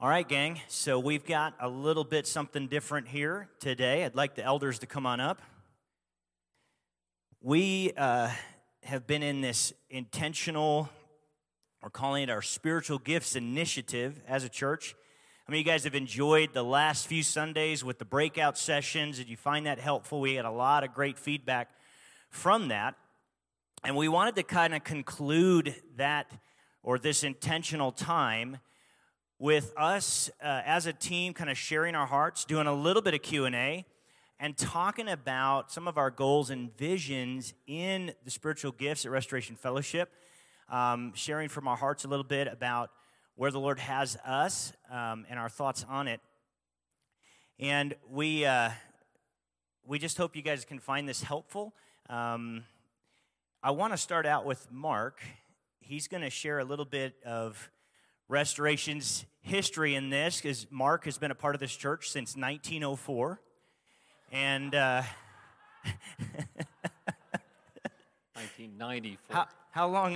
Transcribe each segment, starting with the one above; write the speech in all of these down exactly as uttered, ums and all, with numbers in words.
All right, gang, so we've got a little bit something different here today. I'd like the elders to come on up. We uh, have been in this intentional, we're calling it our Spiritual Gifts Initiative as a church. I mean, you guys have enjoyed the last few Sundays with the breakout sessions. Did you find that helpful? We had a lot of great feedback from that. And we wanted to kind of conclude that, or this intentional time, with us uh, as a team kind of sharing our hearts, doing a little bit of Q and A, and talking about some of our goals and visions in the spiritual gifts at Restoration Fellowship, um, sharing from our hearts a little bit about where the Lord has us um, and our thoughts on it. And we uh, we just hope you guys can find this helpful. Um, I want to start out with Mark. He's going to share a little bit of Restoration's history in this, because Mark has been a part of this church since nineteen oh four. And uh, nineteen ninety-four. How, how long?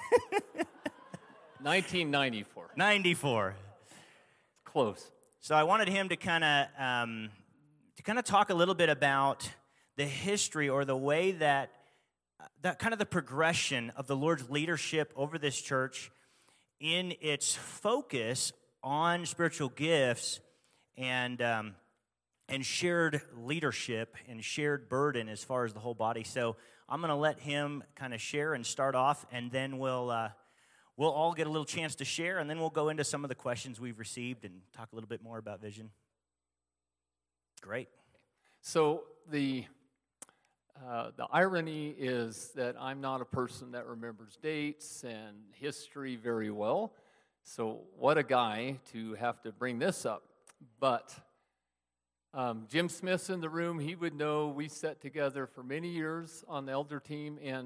nineteen ninety-four. ninety-four. Close. So I wanted him to kind of um, to kind of talk a little bit about the history, or the way that that kind of the progression of the Lord's leadership over this church in its focus on spiritual gifts and um, and shared leadership and shared burden as far as the whole body. So I'm going to let him kind of share and start off, and then we'll uh, we'll all get a little chance to share, and then we'll go into some of the questions we've received and talk a little bit more about vision. Great. So the uh, the irony is that I'm not a person that remembers dates and history very well. So what a guy to have to bring this up. But um, Jim Smith's in the room. He would know we sat together for many years on the elder team, and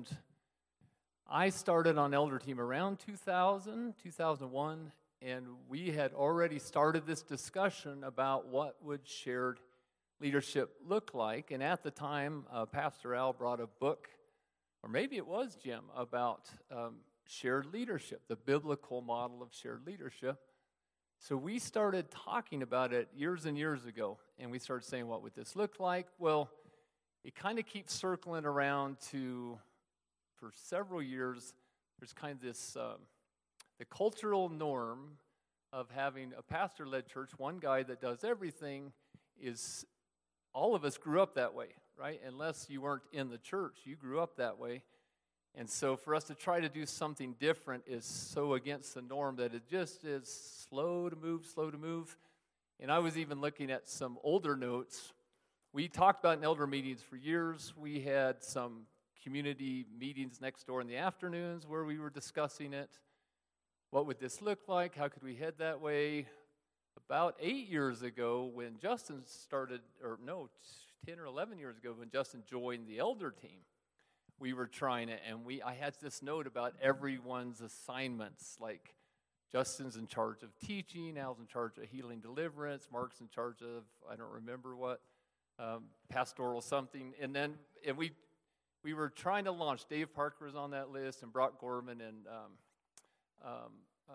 I started on elder team around two thousand, two thousand one, and we had already started this discussion about what would shared leadership look like. And at the time, uh, Pastor Al brought a book, or maybe it was Jim, about um, shared leadership, the biblical model of shared leadership. So we started talking about it years and years ago, and we started saying, what would this look like? Well, it kind of keeps circling around to, for several years, there's kind of this, um, the cultural norm of having a pastor-led church, one guy that does everything. Is all of us grew up that way, right? Unless you weren't in the church, you grew up that way. And so for us to try to do something different is so against the norm that it just is slow to move, slow to move. And I was even looking at some older notes. We talked about in elder meetings for years. We had some community meetings next door in the afternoons where we were discussing it. What would this look like? How could we head that way? About eight years ago, when Justin started, or no, ten or eleven years ago, when Justin joined the elder team, we were trying it, and we I had this note about everyone's assignments. Like, Justin's in charge of teaching, Al's in charge of healing deliverance, Mark's in charge of, I don't remember what, um, pastoral something. And then and we we were trying to launch. Dave Parker was on that list, and Brock Gorman, and um, um, uh,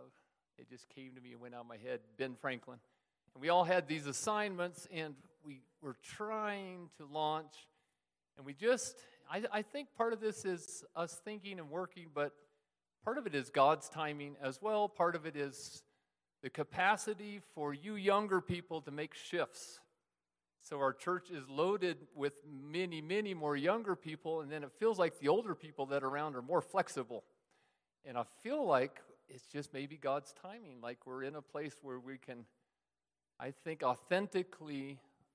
it just came to me and went out of my head, Ben Franklin. And we all had these assignments, and we were trying to launch, and we just, I, I think part of this is us thinking and working, but part of it is God's timing as well. Part of it is the capacity for you younger people to make shifts. So our church is loaded with many, many more younger people, and then it feels like the older people that are around are more flexible. And I feel like it's just maybe God's timing, like we're in a place where we can, I think, authentically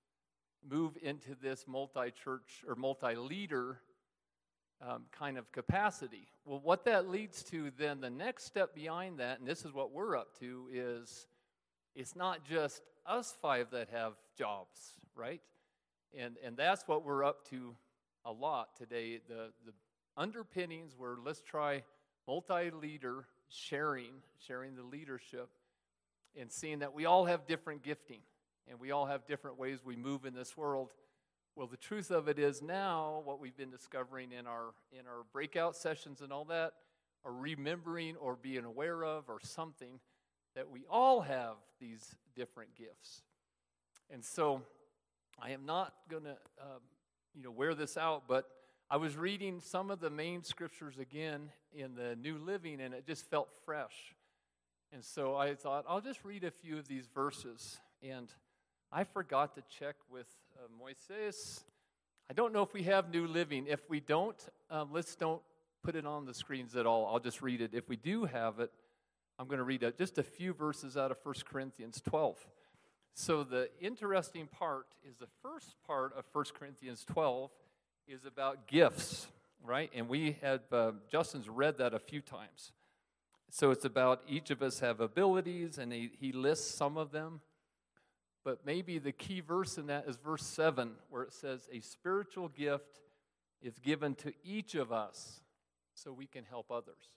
move into this multi-church or multi-leader um, kind of capacity. Well, what that leads to then, the next step behind that, and this is what we're up to, is it's not just us five that have jobs, right? And and that's what we're up to a lot today. The, the underpinnings were, let's try multi-leader sharing, sharing the leadership, and seeing that we all have different gifting, and we all have different ways we move in this world. Well, the truth of it is now, what we've been discovering in our in our breakout sessions and all that, or remembering or being aware of or something, that we all have these different gifts. And so I am not going to, um, you know, wear this out, but I was reading some of the main scriptures again in the New Living, and it just felt fresh. And so I thought, I'll just read a few of these verses. And I forgot to check with uh, Moises. I don't know if we have New Living. If we don't, um, let's don't put it on the screens at all. I'll just read it. If we do have it, I'm going to read a, just a few verses out of First Corinthians twelve. So the interesting part is the first part of First Corinthians twelve is about gifts, right? And we had, uh, Justin's read that a few times. So it's about each of us have abilities, and he, he lists some of them. But maybe the key verse in that is verse seven, where it says, a spiritual gift is given to each of us so we can help others.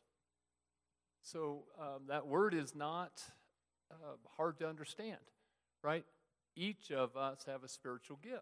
So um, that word is not uh, hard to understand, right? Each of us have a spiritual gift.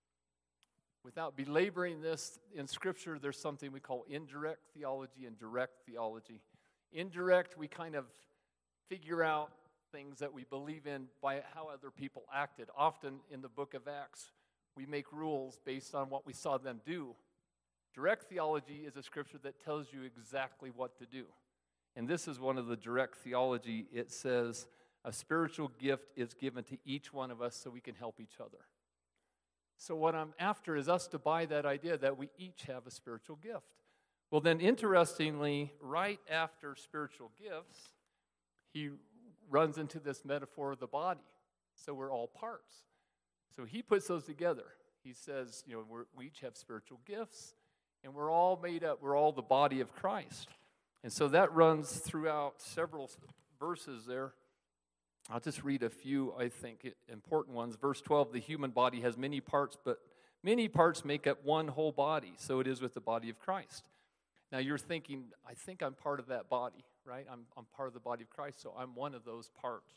Without belaboring this, in Scripture, there's something we call indirect theology and direct theology. Indirect, we kind of figure out things that we believe in by how other people acted. Often in the book of Acts, we make rules based on what we saw them do. Direct theology is a scripture that tells you exactly what to do. And this is one of the direct theology. It says, a spiritual gift is given to each one of us so we can help each other. So what I'm after is us to buy that idea that we each have a spiritual gift. Well, then, interestingly, right after spiritual gifts, he runs into this metaphor of the body. So we're all parts. So he puts those together. He says, you know, we're, we each have spiritual gifts, and we're all made up. We're all the body of Christ. And so that runs throughout several verses there. I'll just read a few, I think, important ones. Verse twelve, the human body has many parts, but many parts make up one whole body. So it is with the body of Christ. Now you're thinking, I think I'm part of that body, right? I'm, I'm part of the body of Christ, so I'm one of those parts.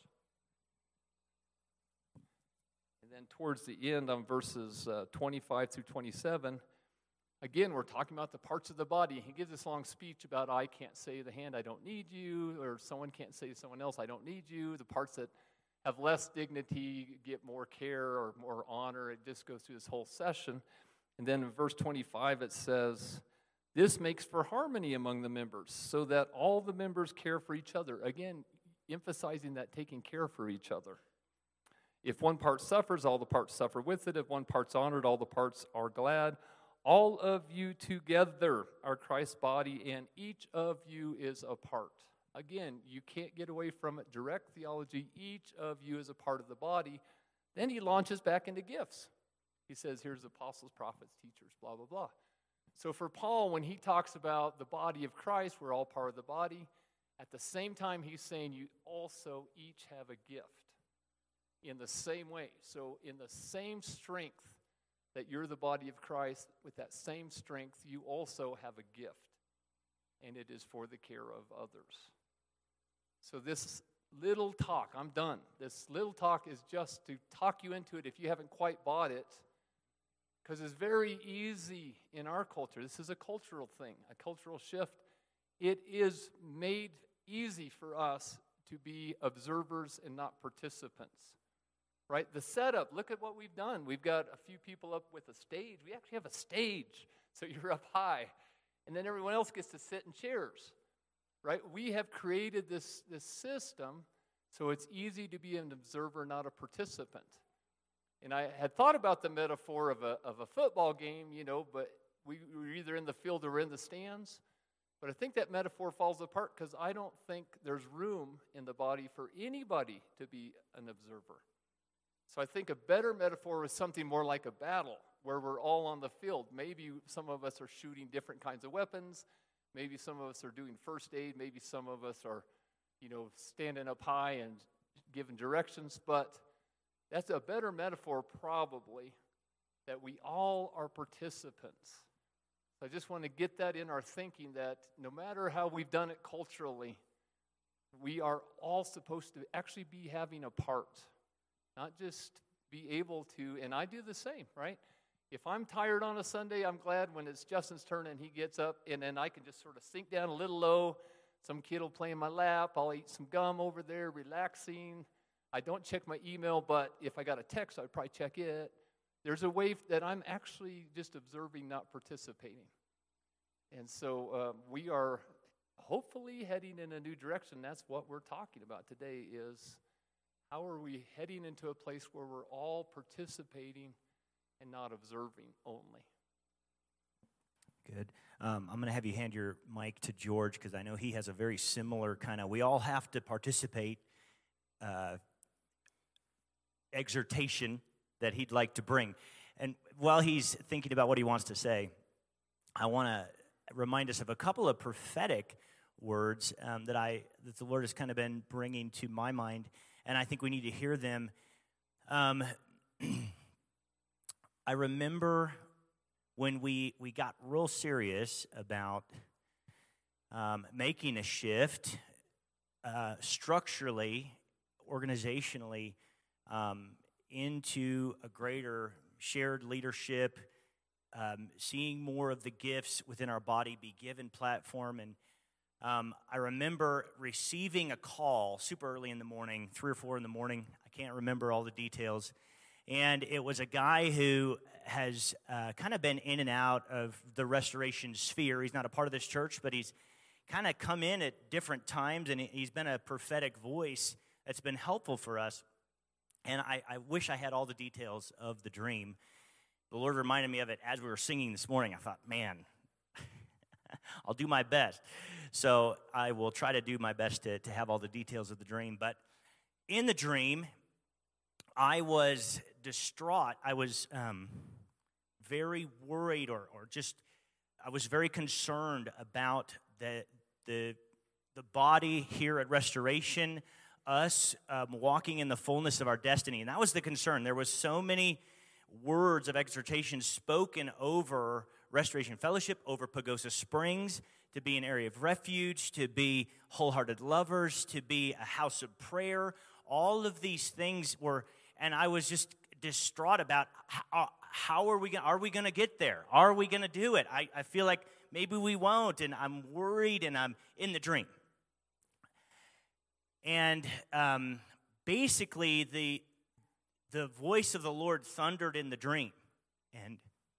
And then towards the end on verses uh, twenty-five through twenty-seven, again, we're talking about the parts of the body. He gives this long speech about I can't say to the hand, I don't need you, or someone can't say to someone else, I don't need you. The parts that have less dignity get more care or more honor. It just goes through this whole session. And then in verse twenty-five, it says, this makes for harmony among the members, so that all the members care for each other. Again, emphasizing that taking care for each other. If one part suffers, all the parts suffer with it. If one part's honored, all the parts are glad. All of you together are Christ's body, and each of you is a part. Again, you can't get away from it. Direct theology, each of you is a part of the body. Then he launches back into gifts. He says, here's apostles, prophets, teachers, blah, blah, blah. So for Paul, when he talks about the body of Christ, we're all part of the body. At the same time, he's saying you also each have a gift in the same way. So in the same strength that you're the body of Christ, with that same strength, you also have a gift, and it is for the care of others. So this little talk, I'm done. This little talk is just to talk you into it if you haven't quite bought it, because it's very easy in our culture. This is a cultural thing, a cultural shift. It is made easy for us to be observers and not participants. Right? The setup, look at what we've done. We've got a few people up with a stage. We actually have a stage, so you're up high. And then everyone else gets to sit in chairs. Right? We have created this, this system so it's easy to be an observer, not a participant. And I had thought about the metaphor of a, of a football game, you know, but we were either in the field or in the stands. But I think that metaphor falls apart because I don't think there's room in the body for anybody to be an observer. So I think a better metaphor is something more like a battle where we're all on the field. Maybe some of us are shooting different kinds of weapons. Maybe some of us are doing first aid. Maybe some of us are, you know, standing up high and giving directions. But that's a better metaphor probably, that we all are participants. So I just want to get that in our thinking that no matter how we've done it culturally, we are all supposed to actually be having a part. Not just be able to, and I do the same, right? If I'm tired on a Sunday, I'm glad when it's Justin's turn and he gets up, and then I can just sort of sink down a little low. Some kid will play in my lap. I'll eat some gum over there, relaxing. I don't check my email, but if I got a text, I'd probably check it. There's a way that I'm actually just observing, not participating. And so uh, we are hopefully heading in a new direction. That's what we're talking about today is how are we heading into a place where we're all participating and not observing only. Good. Um, I'm going to have you hand your mic to George because I know he has a very similar kind of, we all have to participate uh, exhortation that he'd like to bring. And while he's thinking about what he wants to say, I want to remind us of a couple of prophetic words um, that I that the Lord has kind of been bringing to my mind, and I think we need to hear them. Um, I remember when we, we got real serious about um, making a shift uh, structurally, organizationally, um, into a greater shared leadership, um, seeing more of the gifts within our body be given platform. And um, I remember receiving a call super early in the morning, three or four in the morning. I can't remember all the details. And it was a guy who has uh, kind of been in and out of the restoration sphere. He's not a part of this church, but he's kind of come in at different times, and he's been a prophetic voice that's been helpful for us. And I, I wish I had all the details of the dream. The Lord reminded me of it as we were singing this morning. I thought, man, I'll do my best. So I will try to do my best to, to have all the details of the dream. But in the dream, I was distraught. I was um, very worried or, or just, I was very concerned about the, the, the body here at Restoration, us um, walking in the fullness of our destiny. And that was the concern. There was so many words of exhortation spoken over Restoration Fellowship, over Pagosa Springs, to be an area of refuge, to be wholehearted lovers, to be a house of prayer. All of these things were, and I was just distraught about how, how are we going? Are we going to get there? Are we going to do it? I, I feel like maybe we won't, and I'm worried, and I'm in the dream. And um, basically, the the voice of the Lord thundered in the dream, and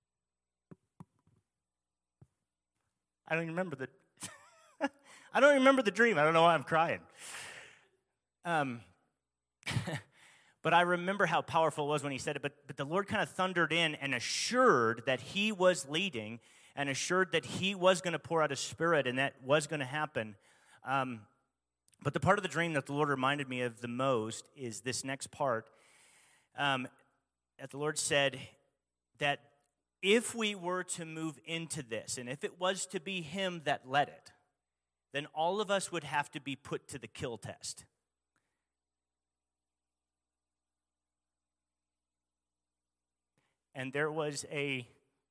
I don't even remember the. I don't remember the dream. I don't know why I'm crying. Um, but I remember how powerful it was when he said it. But but the Lord kind of thundered in and assured that He was leading, and assured that He was going to pour out His Spirit, and that was going to happen. Um, But the part of the dream that the Lord reminded me of the most is this next part. Um, that the Lord said that if we were to move into this, and if it was to be Him that led it, then all of us would have to be put to the kill test. And there was a,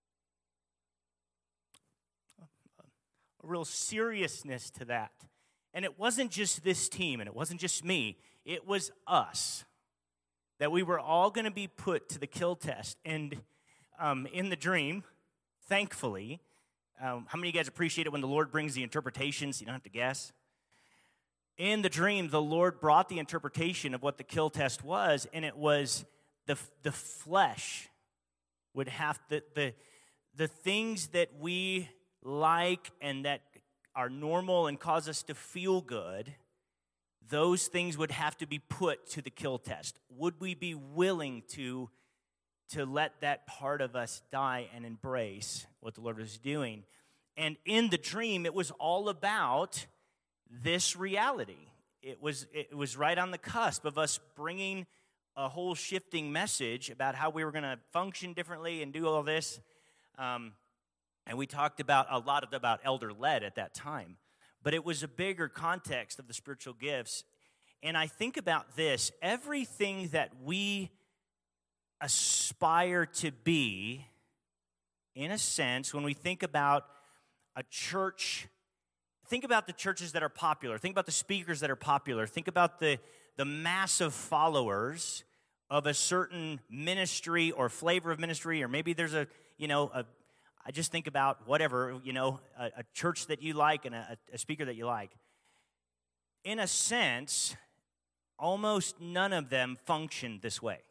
a real seriousness to that. And it wasn't just this team, and it wasn't just me. It was us. That we were all going to be put to the kill test. And um, in the dream, thankfully, um, how many of you guys appreciate it when the Lord brings the interpretations? You don't have to guess. In the dream, the Lord brought the interpretation of what the kill test was, and it was the, the flesh would have to, the, the things that we like and that are normal and cause us to feel good, those things would have to be put to the kill test. Would we be willing to, to let that part of us die and embrace what the Lord was doing? And in the dream, it was all about this reality. It was, it was right on the cusp of us bringing a whole shifting message about how we were going to function differently and do all this. Um, And we talked about a lot of, about elder-led at that time. But it was a bigger context of the spiritual gifts. And I think about this. Everything that we aspire to be, in a sense, when we think about a church, think about the churches that are popular. Think about the speakers that are popular. Think about the, the massive followers of a certain ministry or flavor of ministry, or maybe there's a, you know, a I just think about whatever, you know, a, a church that you like and a, a speaker that you like. In a sense, almost none of them function this way.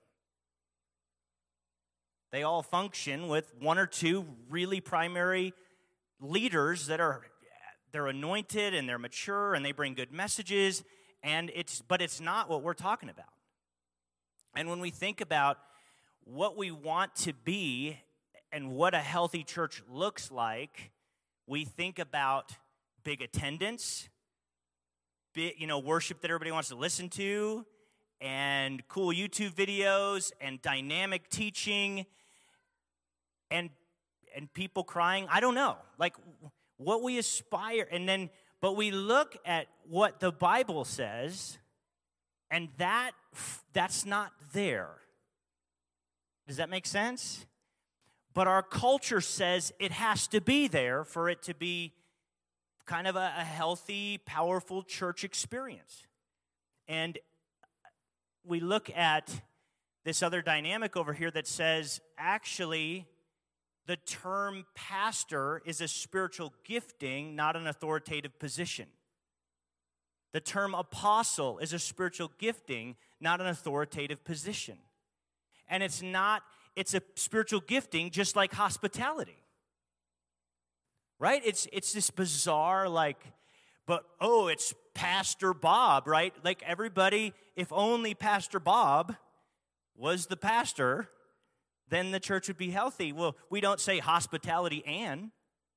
They all function with one or two really primary leaders that are they're anointed and they're mature and they bring good messages, and it's but it's not what we're talking about. And when we think about what we want to be and what a healthy church looks like, we think about big attendance, big, you know, worship that everybody wants to listen to, and cool YouTube videos, and dynamic teaching, and and people crying. I don't know, like what we aspire, and then, but we look at what the Bible says, and that that's not there. Does that make sense? But our culture says it has to be there for it to be kind of a, a healthy, powerful church experience. And we look at this other dynamic over here that says, actually, the term pastor is a spiritual gifting, not an authoritative position. The term apostle is a spiritual gifting, not an authoritative position. And it's not, it's a spiritual gifting just like hospitality. Right? It's it's this bizarre, like, but, oh, it's Pastor Bob, right? Like everybody, if only Pastor Bob was the pastor, then the church would be healthy. Well, we don't say hospitality and,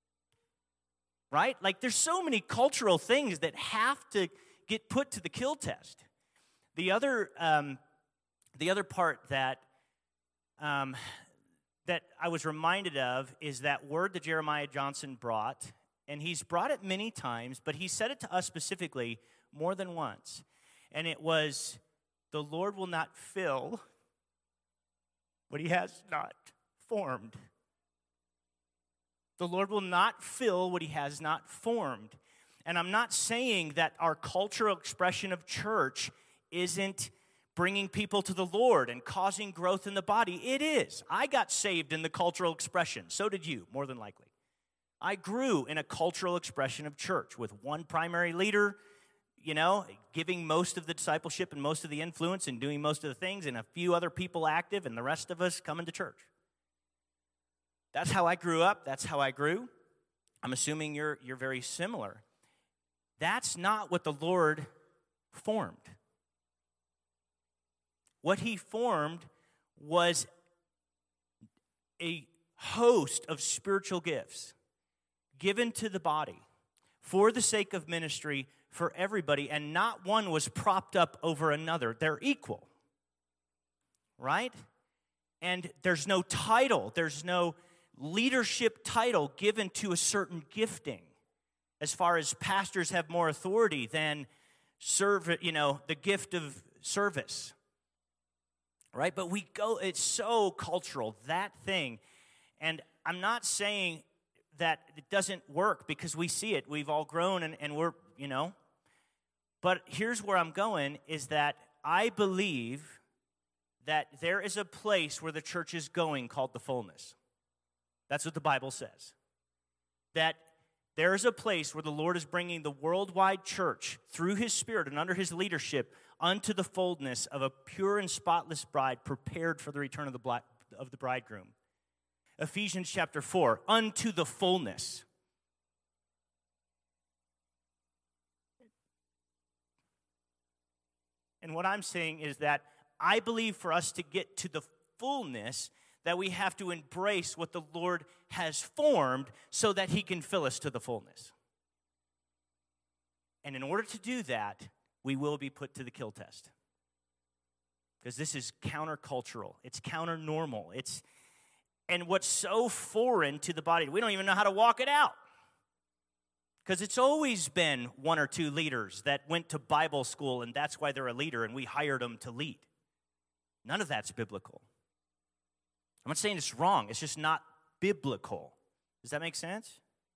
right? Like there's so many cultural things that have to get put to the kill test. The other, um, the other part that um, that I was reminded of is that word that Jeremiah Johnson brought, and he's brought it many times, but he said it to us specifically more than once, and it was, the Lord will not fill what he has not formed. The Lord will not fill what he has not formed. And I'm not saying that our cultural expression of church isn't bringing people to the Lord and causing growth in the body. It is. I got saved in the cultural expression. So did you, more than likely. I grew in a cultural expression of church with one primary leader, you know, giving most of the discipleship and most of the influence and doing most of the things, and a few other people active, and the rest of us coming to church. That's how I grew up. That's how I grew. I'm assuming you're you're very similar. That's not what the Lord formed. What he formed was a host of spiritual gifts given to the body for the sake of ministry for everybody, and not one was propped up over another. They're equal, right? And there's no title, there's no leadership title given to a certain gifting. As far as pastors have more authority than serve, you know, the gift of service. Right? But we go, it's so cultural, that thing. And I'm not saying that it doesn't work, because we see it. We've all grown and, and we're, you know. But here's where I'm going, is that I believe that there is a place where the church is going called the fullness. That's what the Bible says. That there is a place where the Lord is bringing the worldwide church through his Spirit and under his leadership unto the fullness of a pure and spotless bride prepared for the return of the, bli- of the bridegroom. Ephesians chapter four, unto the fullness. And what I'm saying is that I believe for us to get to the fullness, that we have to embrace what the Lord has formed so that he can fill us to the fullness. And in order to do that, we will be put to the kill test. Because this is countercultural. It's counter-normal. It's, and what's so foreign to the body, we don't even know how to walk it out. Because it's always been one or two leaders that went to Bible school, and that's why they're a leader, and we hired them to lead. None of that's biblical. I'm not saying it's wrong. It's just not biblical. Does that make sense?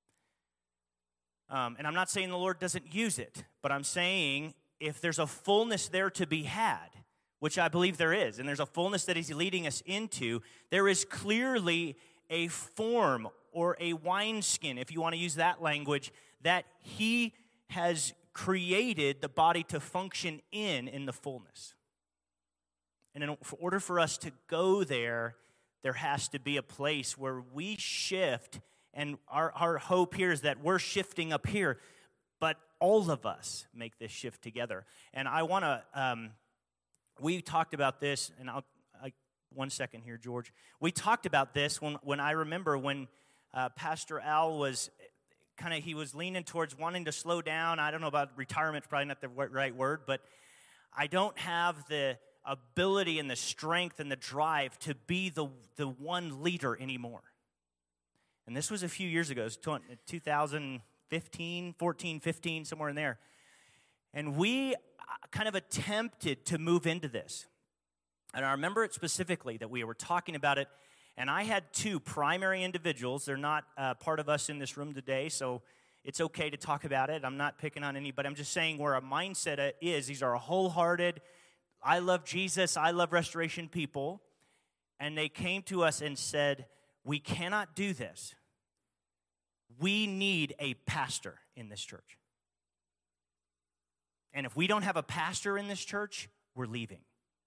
Um, and I'm not saying the Lord doesn't use it, but I'm saying if there's a fullness there to be had, which I believe there is, and there's a fullness that he's leading us into, there is clearly a form or a wineskin, if you want to use that language, that he has created the body to function in in the fullness. And in order for us to go there, there has to be a place where we shift, and our, our hope here is that we're shifting up here, but all of us make this shift together. And I want to, um, we talked about this, and I'll, I, one second here, George. We talked about this when, when I remember when uh, Pastor Al was kind of, he was leaning towards wanting to slow down. I don't know about retirement, probably not the right word, but I don't have the ability and the strength and the drive to be the, the one leader anymore. And this was a few years ago, it was two thousand fifteen, fourteen, fifteen, somewhere in there. And we kind of attempted to move into this. And I remember it specifically that we were talking about it, and I had two primary individuals. They're not uh, part of us in this room today, so it's okay to talk about it. I'm not picking on anybody. I'm just saying where our mindset is. These are wholehearted, I love Jesus, I love Restoration people. And they came to us and said, we cannot do this. We need a pastor in this church. And if we don't have a pastor in this church, we're leaving.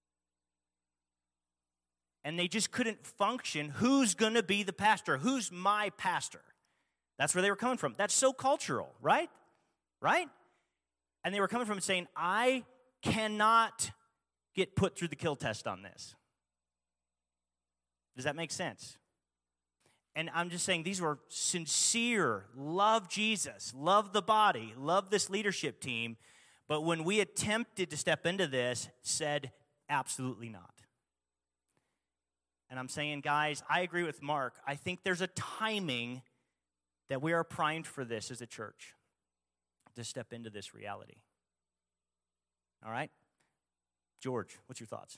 And they just couldn't function. Who's going to be the pastor? Who's my pastor? That's where they were coming from. That's so cultural, right? Right? And they were coming from saying, I cannot get put through the kill test on this. Does that make sense? And I'm just saying these were sincere, love Jesus, love the body, love this leadership team. But when we attempted to step into this, said absolutely not. And I'm saying, guys, I agree with Mark. I think there's a timing that we are primed for this as a church to step into this reality. All right? George, what's your thoughts?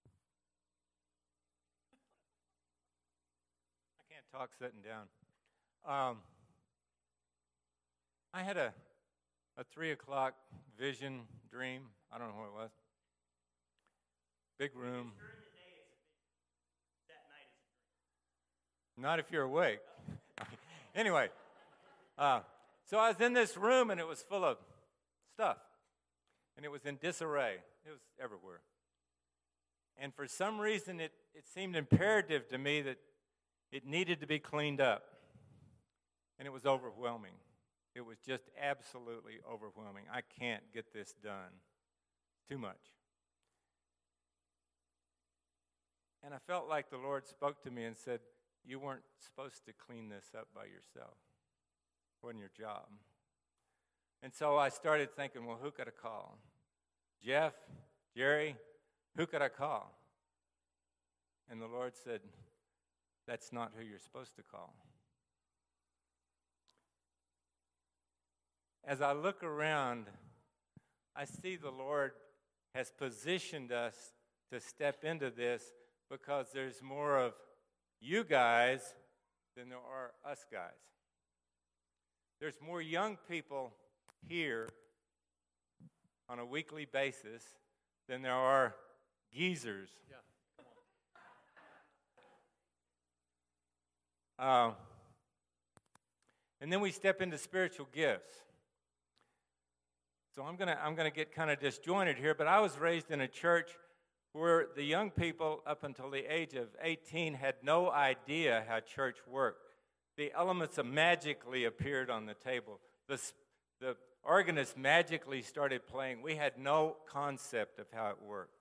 I can't talk sitting down. Um, I had a, a three o'clock vision, dream. I don't know what it was. Big room. Not if you're awake. Anyway, uh, so I was in this room, and it was full of stuff. And it was in disarray. It was everywhere. And for some reason, it, it seemed imperative to me that it needed to be cleaned up. And it was overwhelming. It was just absolutely overwhelming. I can't get this done. Too much. And I felt like the Lord spoke to me and said, you weren't supposed to clean this up by yourself. It wasn't your job. And so I started thinking, well, who could I call? Jeff, Jerry, who could I call? And the Lord said, that's not who you're supposed to call. As I look around, I see the Lord has positioned us to step into this because there's more of you guys than there are us guys. There's more young people here on a weekly basis than there are geezers. Yeah, come on. Uh, and then we step into spiritual gifts. So I'm gonna I'm gonna get kind of disjointed here, but I was raised in a church where the young people up until the age of eighteen had no idea how church worked. The elements of magically appeared on the table. The, the organist magically started playing. We had no concept of how it worked.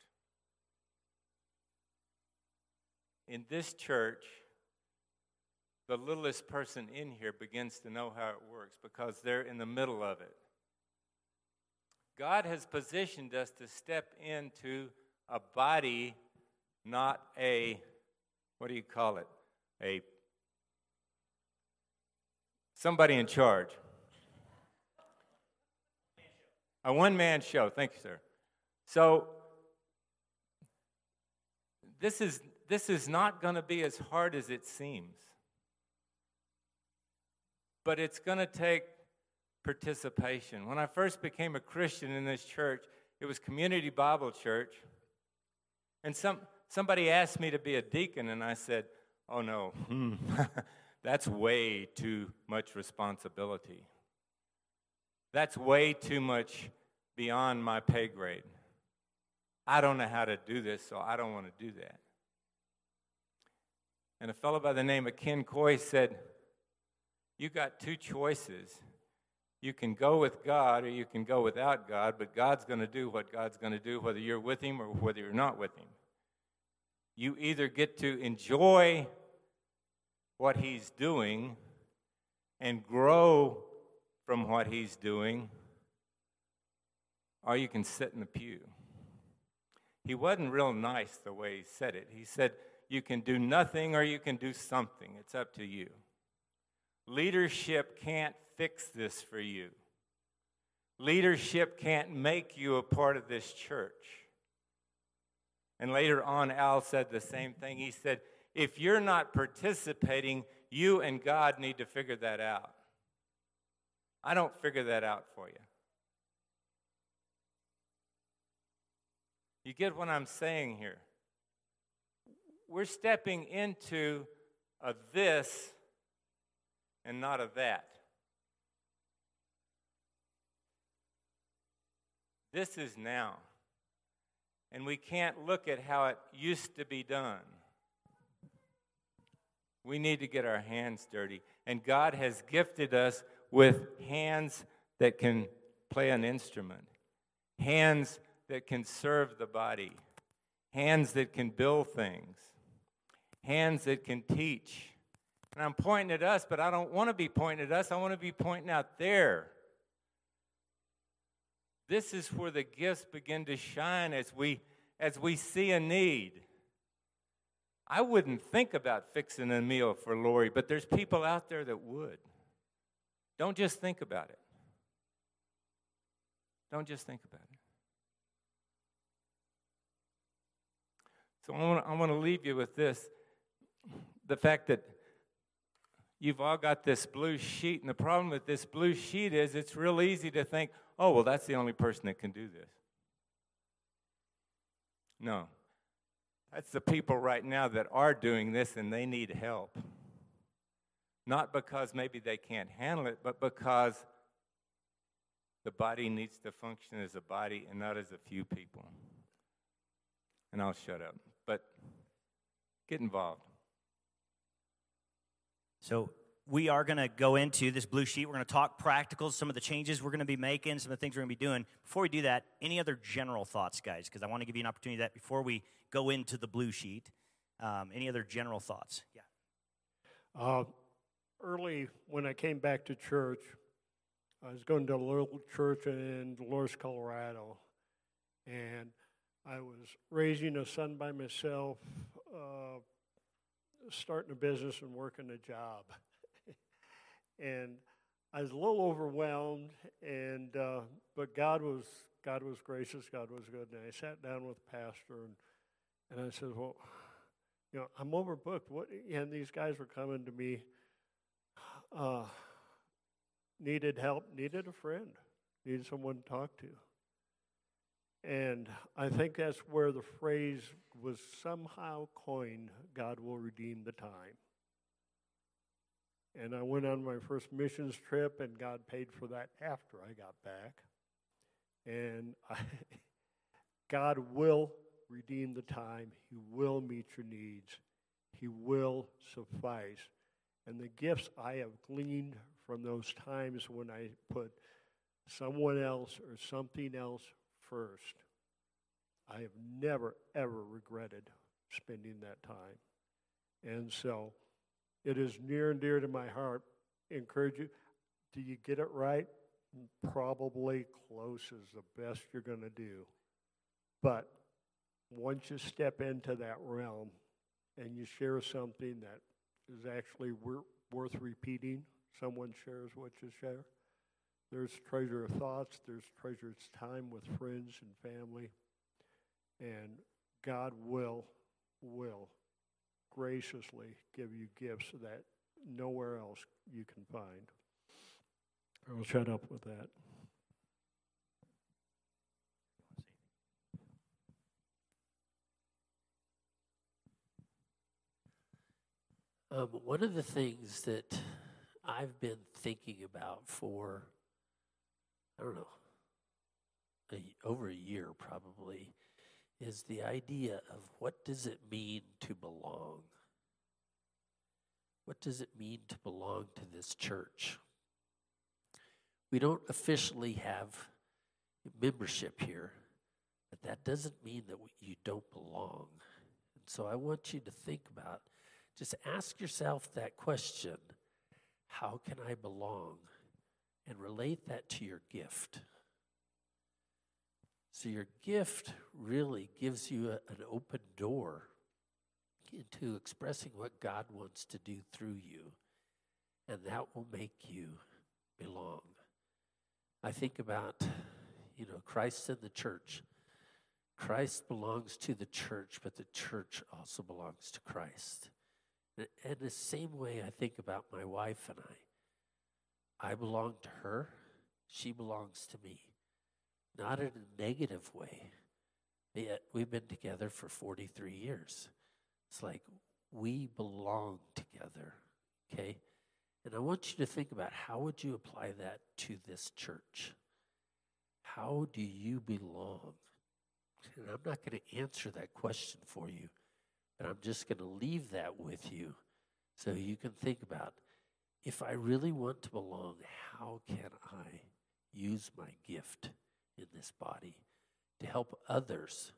In this church, the littlest person in here begins to know how it works because they're in the middle of it. God has positioned us to step into a body, not a, what do you call it? A, somebody in charge. A one-man show. Thank you, sir. So, this is, this is not going to be as hard as it seems. But it's going to take participation. When I first became a Christian in this church, it was Community Bible Church. And some somebody asked me to be a deacon, and I said, oh, no, hmm, that's way too much responsibility. That's way too much beyond my pay grade. I don't know how to do this, so I don't want to do that. And a fellow by the name of Ken Coy said, you got two choices. You can go with God or you can go without God, but God's going to do what God's going to do, whether you're with him or whether you're not with him. You either get to enjoy what he's doing and grow from what he's doing, or you can sit in the pew. He wasn't real nice the way he said it. He said, you can do nothing or you can do something. It's up to you. Leadership can't fix this for you. Leadership can't make you a part of this church. And later on, Al said the same thing. He said, if you're not participating, you and God need to figure that out. I don't figure that out for you. You get what I'm saying here? We're stepping into a this and not a that. This is now. And we can't look at how it used to be done. We need to get our hands dirty. And God has gifted us with hands that can play an instrument, hands that can serve the body, hands that can build things, hands that can teach. And I'm pointing at us, but I don't want to be pointing at us. I want to be pointing out there. This is where the gifts begin to shine as we as we see a need. I wouldn't think about fixing a meal for Lori, but there's people out there that would. Don't just think about it. Don't just think about it. So I want to, I want to leave you with this. The fact that you've all got this blue sheet, and the problem with this blue sheet is it's real easy to think, oh, well, that's the only person that can do this. No. That's the people right now that are doing this, and they need help. Not because maybe they can't handle it, but because the body needs to function as a body and not as a few people. And I'll shut up. But get involved. So we are going to go into this blue sheet. We're going to talk practicals, some of the changes we're going to be making, some of the things we're going to be doing. Before we do that, any other general thoughts, guys? Because I want to give you an opportunity that before we go into the blue sheet. Um, any other general thoughts? Yeah. Uh, early when I came back to church, I was going to a little church in Dolores, Colorado, and I was raising a son by myself, uh, starting a business and working a job. And I was a little overwhelmed, and uh, but God was God was gracious, God was good. And I sat down with the pastor, and, and I said, well, you know, I'm overbooked. What? And these guys were coming to me, uh, needed help, needed a friend, needed someone to talk to. And I think that's where the phrase was somehow coined, God will redeem the time. And I went on my first missions trip, and God paid for that after I got back. And I, God will redeem the time. He will meet your needs. He will suffice. And the gifts I have gleaned from those times when I put someone else or something else first, I have never, ever regretted spending that time. And so it is near and dear to my heart. Encourage you. Do you get it right? Probably close is the best you're going to do. But once you step into that realm and you share something that is actually wor- worth repeating, someone shares what you share, there's treasure of thoughts, there's treasure of time with friends and family, and God will, will graciously give you gifts that nowhere else you can find. I'll shut up with that. Um, one of the things that I've been thinking about for I don't know, a, over a year probably, is the idea of what does it mean to belong? What does it mean to belong to this church? We don't officially have membership here, but that doesn't mean that we, you don't belong. And so I want you to think about, just ask yourself that question, how can I belong? And relate that to your gift. So your gift really gives you a, an open door into expressing what God wants to do through you, and that will make you belong. I think about, you know, Christ and the church. Christ belongs to the church, but the church also belongs to Christ. And in the same way, I think about my wife and I. I belong to her. She belongs to me. Not in a negative way. Yet we've been together for forty-three years. It's like we belong together, okay? And I want you to think about, how would you apply that to this church? How do you belong? And I'm not going to answer that question for you, but I'm just going to leave that with you so you can think about, if I really want to belong, how can I use my gift in this body to help others?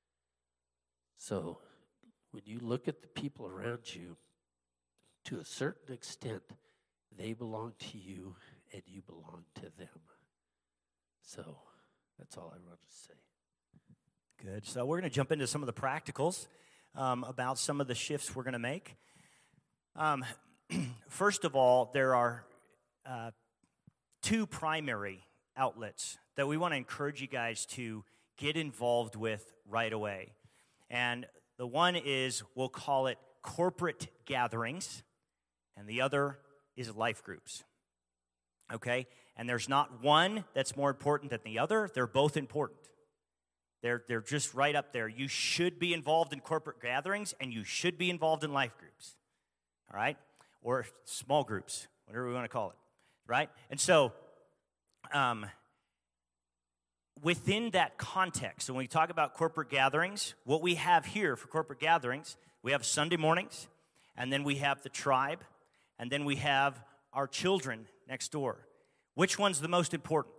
So when you look at the people around you, to a certain extent, they belong to you and you belong to them. So that's all I want to say. Good. So we're going to jump into some of the practicals um, about some of the shifts we're going to make. Um, first of all, there are uh, two primary outlets that we want to encourage you guys to get involved with right away. And the one is, we'll call it corporate gatherings, and the other is life groups. Okay? And there's not one that's more important than the other. They're both important. They're, they're just right up there. You should be involved in corporate gatherings, and you should be involved in life groups. All right? Or small groups, whatever we want to call it. Right? And so, um, within that context, so when we talk about corporate gatherings, what we have here for corporate gatherings, we have Sunday mornings, and then we have the tribe, and then we have our children next door. Which one's the most important?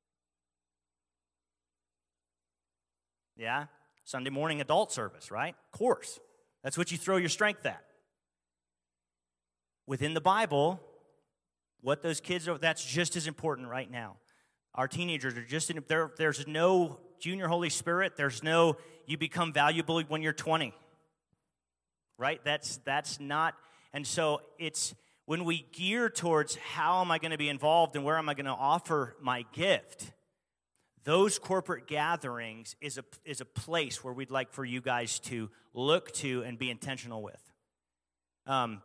Yeah? Sunday morning adult service, right? Of course. That's what you throw your strength at. Within the Bible, what those kids are, that's just as important right now. Our teenagers are just in, there, there's no junior Holy Spirit. There's no, you become valuable when you're twenty. Right? That's, that's not, and so it's, when we gear towards how am I going to be involved and where am I going to offer my gift, those corporate gatherings is a, is a place where we'd like for you guys to look to and be intentional with. Um,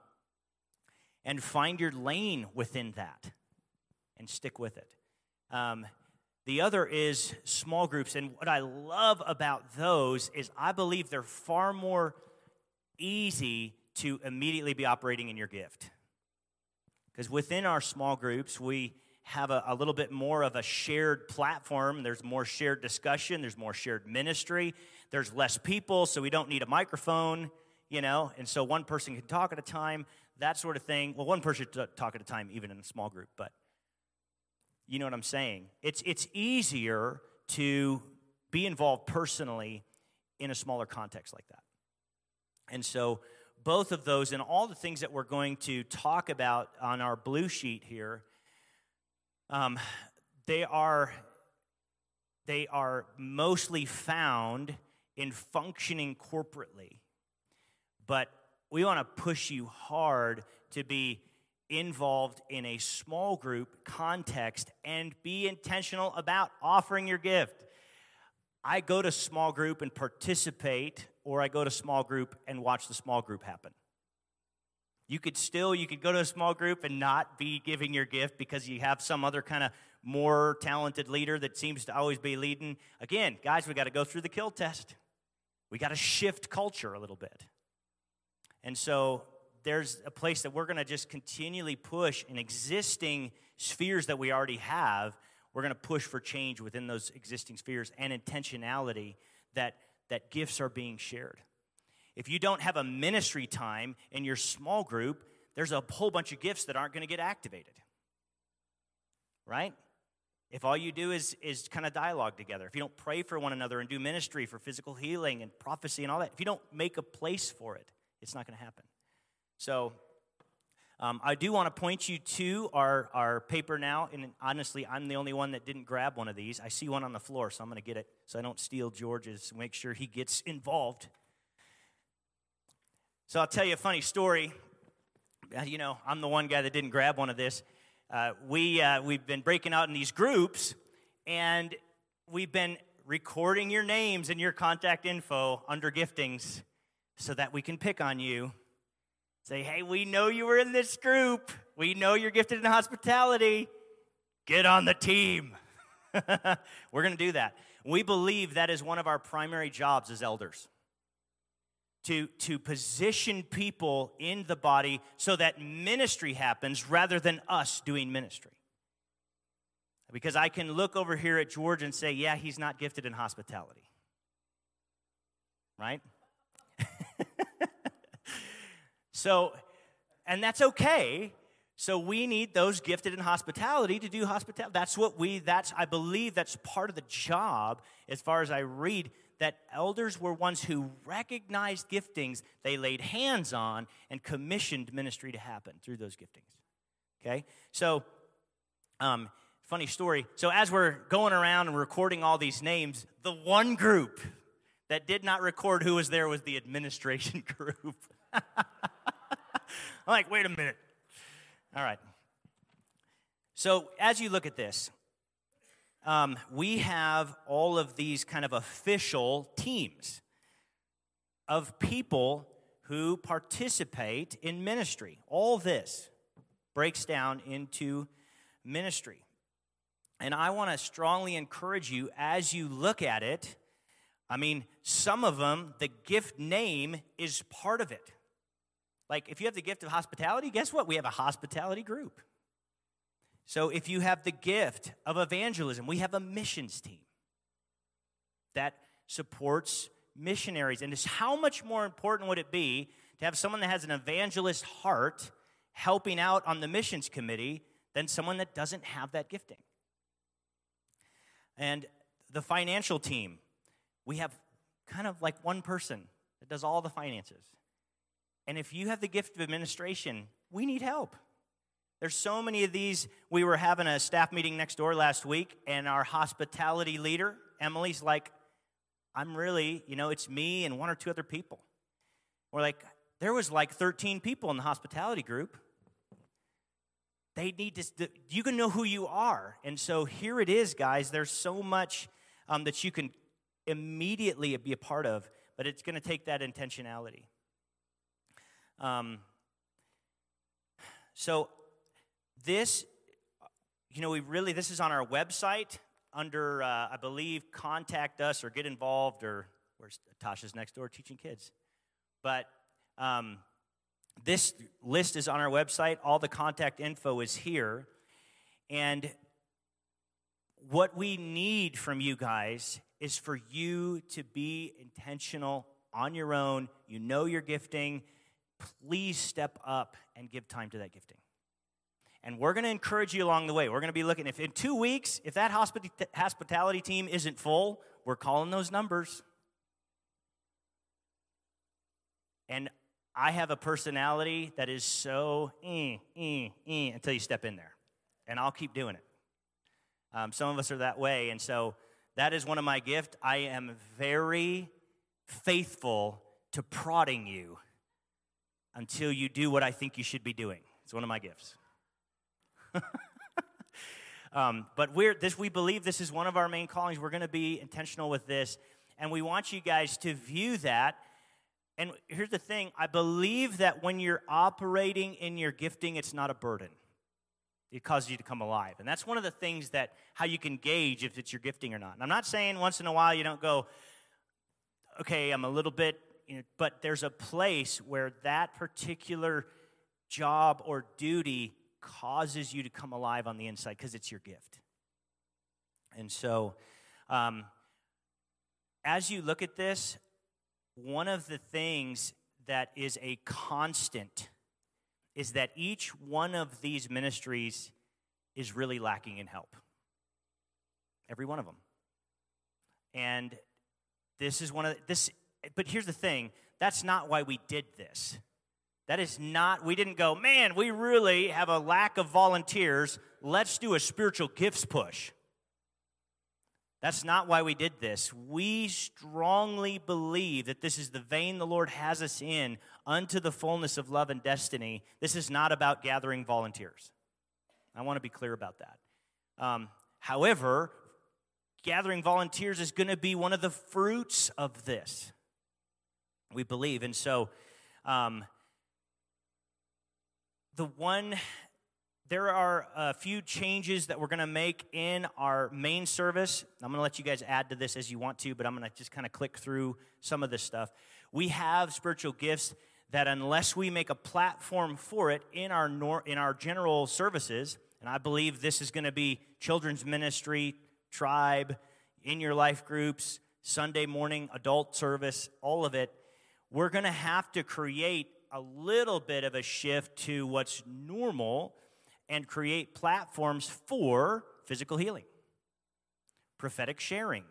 and find your lane within that and stick with it. Um, the other is small groups, and what I love about those is I believe they're far more easy to immediately be operating in your gift. Because within our small groups, we have a, a little bit more of a shared platform. There's more shared discussion. There's more shared ministry. There's less people, so we don't need a microphone, you know, and so one person can talk at a time, that sort of thing. Well, one person can talk at a time, even in a small group, but you know what I'm saying. It's it's easier to be involved personally in a smaller context like that. And so both of those and all the things that we're going to talk about on our blue sheet here, um, they are they are mostly found in functioning corporately. But we want to push you hard to be involved in a small group context and be intentional about offering your gift. I go to small group and participate, or I go to small group and watch the small group happen. You could still, you could go to a small group and not be giving your gift because you have some other kind of more talented leader that seems to always be leading. Again, guys, we got to go through the kill test. We got to shift culture a little bit. And so there's a place that we're going to just continually push in existing spheres that we already have. we're going to push for change within those existing spheres and intentionality that, that gifts are being shared. If you don't have a ministry time in your small group, there's a whole bunch of gifts that aren't going to get activated, right? If all you do is, is kind of dialogue together, if you don't pray for one another and do ministry for physical healing and prophecy and all that, if you don't make a place for it, it's not going to happen. So um, I do want to point you to our, our paper now, and honestly, I'm the only one that didn't grab one of these. I see one on the floor, so I'm going to get it so I don't steal George's, make sure he gets involved. So I'll tell you a funny story. You know, I'm the one guy that didn't grab one of this. Uh, we, uh, we've been breaking out in these groups, and we've been recording your names and your contact info under giftings so that we can pick on you. Say, hey, we know you were in this group. We know you're gifted in hospitality. Get on the team. We're going to do that. We believe that is one of our primary jobs as elders. To, to position people in the body so that ministry happens rather than us doing ministry. Because I can look over here at George and say, yeah, he's not gifted in hospitality. Right? So, and that's okay. So we need those gifted in hospitality to do hospitality. That's what we, that's, I believe that's part of the job as far as I read, that elders were ones who recognized giftings they laid hands on and commissioned ministry to happen through those giftings. Okay? So, um, funny story. So as we're going around and recording all these names, the one group that did not record who was there was the administration group. I'm like, wait a minute. All right. So as you look at this, Um, we have all of these kind of official teams of people who participate in ministry. All this breaks down into ministry. And I want to strongly encourage you as you look at it. I mean, some of them, the gift name is part of it. Like if you have the gift of hospitality, guess what? We have a hospitality group. So if you have the gift of evangelism, we have a missions team that supports missionaries. And it's how much more important would it be to have someone that has an evangelist heart helping out on the missions committee than someone that doesn't have that gifting? And the financial team, we have kind of like one person that does all the finances. And if you have the gift of administration, we need help. There's so many of these. We were having a staff meeting next door last week, and our hospitality leader, Emily's like, I'm really, you know, it's me and one or two other people. We're like, there was like thirteen people in the hospitality group. They need to, you can know who you are. And so here it is, guys. There's so much um, that you can immediately be a part of, but it's going to take that intentionality. Um. So this, you know, we really, this is on our website under, uh, I believe, contact us or get involved, or where's Tasha's next door teaching kids. But um, this list is on our website. All the contact info is here. And what we need from you guys is for you to be intentional on your own. You know your gifting. Please step up and give time to that gifting. And we're going to encourage you along the way. We're going to be looking, if in two weeks, if that hospita- hospitality team isn't full, we're calling those numbers. And I have a personality that is so eh, eh, eh, until you step in there. And I'll keep doing it. Um, some of us are that way. And so that is one of my gifts. I am very faithful to prodding you until you do what I think you should be doing. It's one of my gifts. um, but we're this. We believe this is one of our main callings. We're going to be intentional with this, and we want you guys to view that. And here's the thing. I believe that when you're operating in your gifting, it's not a burden. It causes you to come alive. And that's one of the things that how you can gauge if it's your gifting or not. And I'm not saying once in a while you don't go, okay, I'm a little bit, you know, but there's a place where that particular job or duty causes you to come alive on the inside because it's your gift. And so, um, as you look at this, one of the things that is a constant is that each one of these ministries is really lacking in help. Every one of them. And this is one of the, this, but here's the thing, that's not why we did this. That is not, we didn't go, man, we really have a lack of volunteers, let's do a spiritual gifts push. That's not why we did this. We strongly believe that this is the vein the Lord has us in unto the fullness of love and destiny. This is not about gathering volunteers. I want to be clear about that. Um, however, gathering volunteers is going to be one of the fruits of this, we believe. And so, um, the one... There are a few changes that we're going to make in our main service. I'm going to let you guys add to this as you want to, but I'm going to just kind of click through some of this stuff. We have spiritual gifts that unless we make a platform for it in our nor- in our general services, and I believe this is going to be children's ministry, tribe, in your life groups, Sunday morning, adult service, all of it, we're going to have to create a little bit of a shift to what's normal and create platforms for physical healing, prophetic sharing,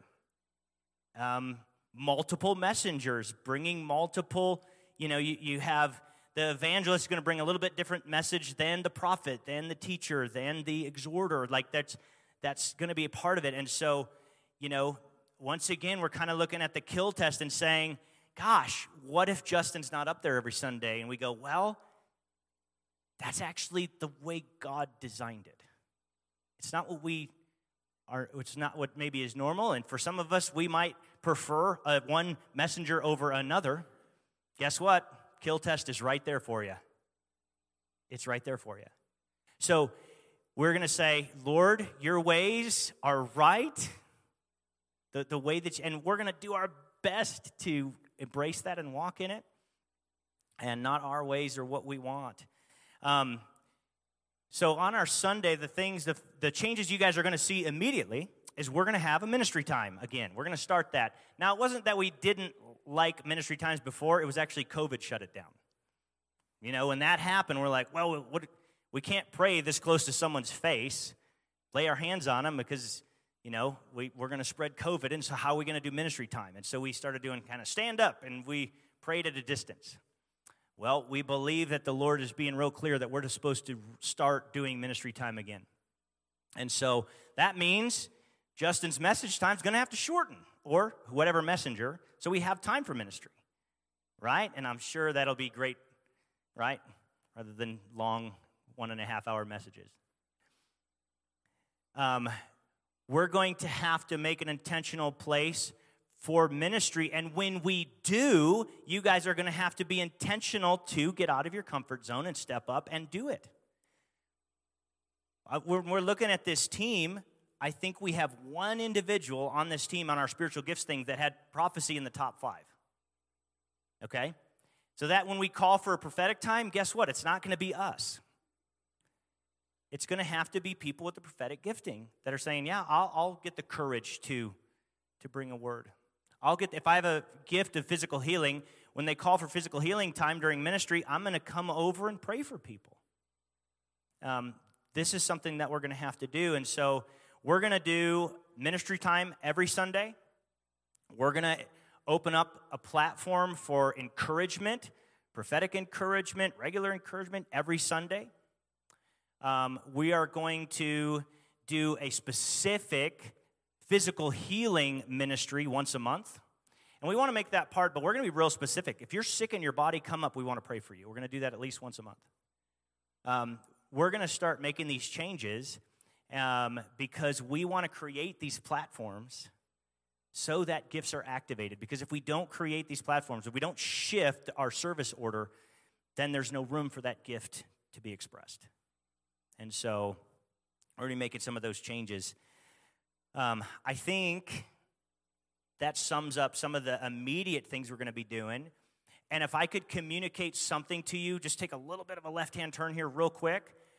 um, multiple messengers, bringing multiple, you know, you, you have the evangelist is going to bring a little bit different message than the prophet, than the teacher, than the exhorter. Like that's, that's going to be a part of it. And so, you know, once again, we're kind of looking at the kill test and saying, gosh, what if Justin's not up there every Sunday? And we go, well, that's actually the way God designed it. It's not what we are, it's not what maybe is normal. And for some of us, we might prefer a one messenger over another. Guess what? Kill test is right there for you. It's right there for you. So we're going to say, Lord, your ways are right. The, the way that, you, and we're going to do our best to embrace that and walk in it. And not our ways or what we want. Um, so on our Sunday, the things, the, the changes you guys are going to see immediately is we're going to have a ministry time again. We're going to start that. Now, it wasn't that we didn't like ministry times before. It was actually COVID shut it down. You know, when that happened, we're like, well, what, we can't pray this close to someone's face, lay our hands on them because, you know, we, we're going to spread COVID. And so how are we going to do ministry time? And so we started doing kind of stand up, and we prayed at a distance. Well, we believe that the Lord is being real clear that we're supposed to start doing ministry time again. And so that means Justin's message time is going to have to shorten, or whatever messenger, so we have time for ministry, right? And I'm sure that'll be great, right? Rather than long one and a half hour messages. Um, we're going to have to make an intentional place for ministry, and when we do, you guys are going to have to be intentional to get out of your comfort zone and step up and do it. Uh, when we're looking at this team, I think we have one individual on this team on our spiritual gifts thing that had prophecy in the top five. Okay? So that when we call for a prophetic time, guess what? It's not going to be us. It's going to have to be people with the prophetic gifting that are saying, yeah, I'll, I'll get the courage to, to bring a word. I'll get, if I have a gift of physical healing, when they call for physical healing time during ministry, I'm going to come over and pray for people. Um, this is something that we're going to have to do. And so we're going to do ministry time every Sunday. We're going to open up a platform for encouragement, prophetic encouragement, regular encouragement every Sunday. Um, we are going to do a specific physical healing ministry once a month. And we want to make that part, but we're going to be real specific. If you're sick in your body, come up. We want to pray for you. We're going to do that at least once a month. Um, we're going to start making these changes um, because we want to create these platforms so that gifts are activated. Because if we don't create these platforms, if we don't shift our service order, then there's no room for that gift to be expressed. And so we're already making some of those changes. Um, I think that sums up some of the immediate things we're going to be doing. And if I could communicate something to you, just take a little bit of a left-hand turn here real quick.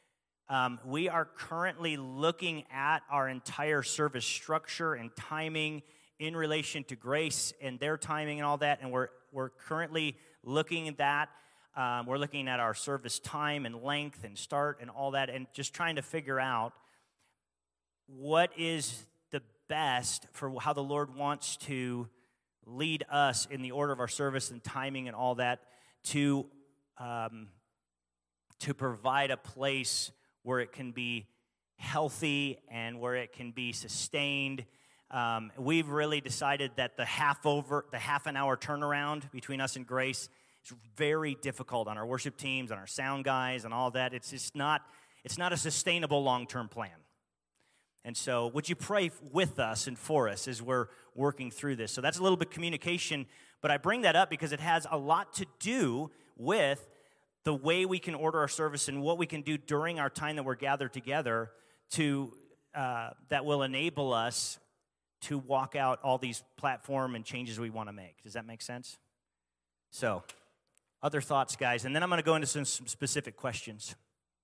Um, we are currently looking at our entire service structure and timing in relation to Grace and their timing and all that, and we're we're currently looking at that. Um, we're looking at our service time and length and start and all that, and just trying to figure out what is the best for how the Lord wants to lead us in the order of our service and timing and all that to um, to provide a place where it can be healthy and where it can be sustained. Um, we've really decided that the half over, the half an hour turnaround between us and Grace is very difficult on our worship teams, on our sound guys, and all that. It's just not, it's not a sustainable long-term plan. And so would you pray with us and for us as we're working through this? So that's a little bit communication, but I bring that up because it has a lot to do with the way we can order our service and what we can do during our time that we're gathered together to uh, that will enable us to walk out all these platform and changes we want to make. Does that make sense? So, other thoughts, guys, and then I'm going to go into some, some specific questions.